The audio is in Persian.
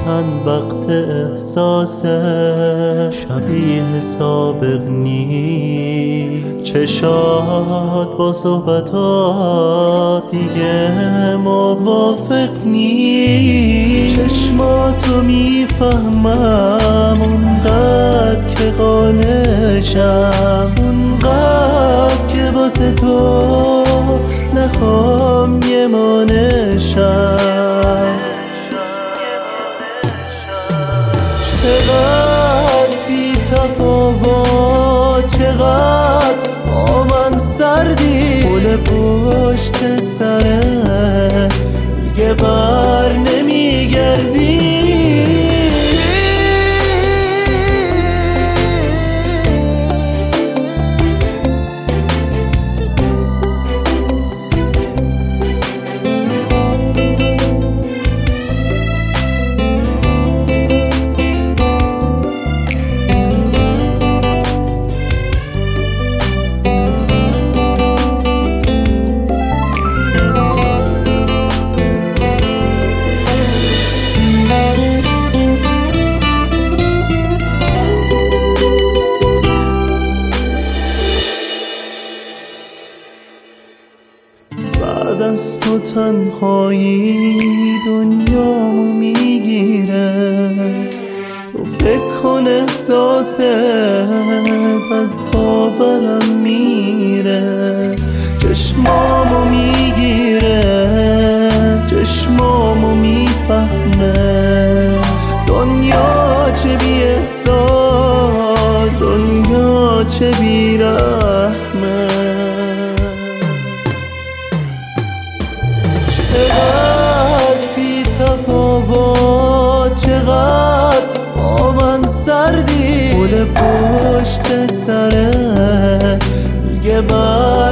چند وقت احساس شبیه سابق نیست. چشات با صحبتات دیگه موافق نیست. چشماتو میفهمم اونقدر که قانشم، اونقدر که واسه تو نخوام یه مانشم. چقدر بی تفاوت، چقدر با من سردی. پول پشت سره دیگه بر نمیگردی. بعد از تو تنهایی دنیامو میگیره. تو فکر کن احساست از باورم میره. چشمامو میگیره، چشمامو میفهمه. دنیا چه بی احساس، دنیا چه بی رحمه. چقدر بی تفاوت، چقدر با من سردی. پول پشت سره دیگه